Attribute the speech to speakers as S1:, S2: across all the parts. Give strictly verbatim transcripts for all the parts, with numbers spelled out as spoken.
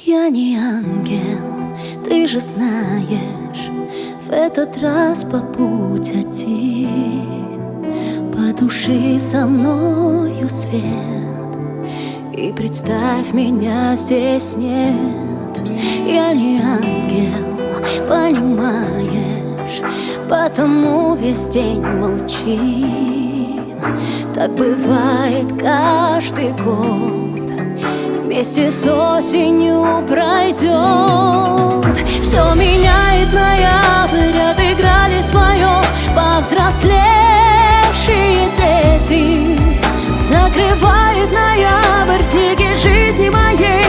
S1: Я не ангел, ты же знаешь, в этот раз по путь один. Потуши со мною свет и представь, меня здесь нет. Я не ангел, понимаешь, потому весь день молчим. Так бывает каждый год, вместе с осенью пройдет. Все меняет ноябрь, отыграли свое повзрослевшие дети. Закрывает ноябрь в книге жизни моей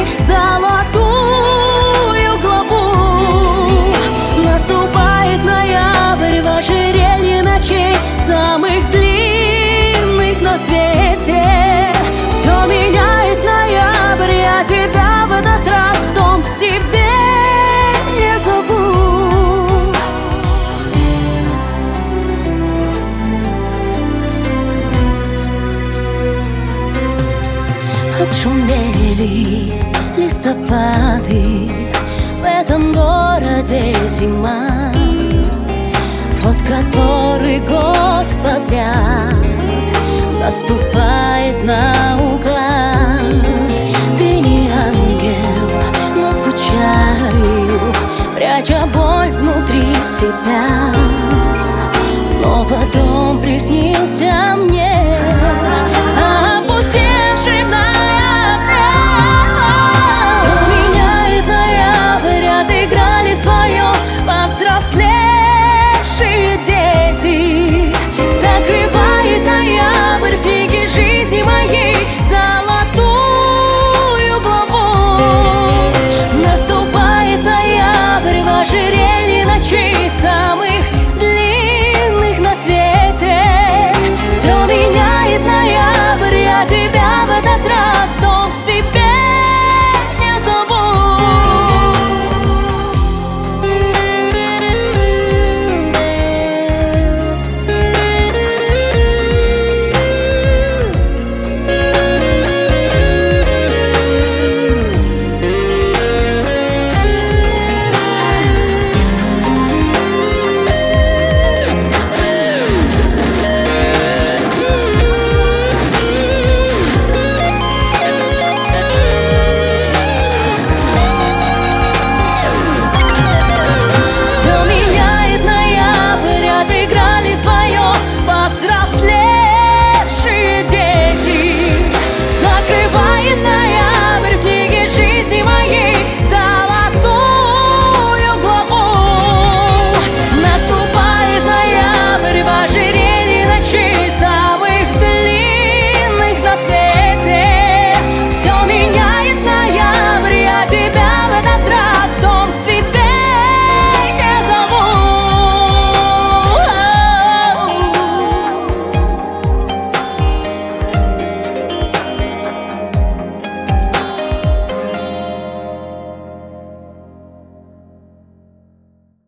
S1: золотую главу. Наступает ноябрь в ожерелье ночей, самых длинных на свете. Все меняет ноябрь, я тебя в этот раз в дом к себе не зову. Отшумели листопады, в этом городе зима. Вот который год подряд наступает наугад. Ты не ангел, но скучаю, пряча боль внутри себя. Снова дом приснился мне, опустевший в ноябре. Все меняет ноябрь, отыграли свое повзрослевшие дети. Закрывает ноябрь в книге жизни моей золотую главу. Наступает ноябрь в ожерелье ночей, самых длинных на свете. Все меняет ноябрь, я тебя в этот раз в дом к себе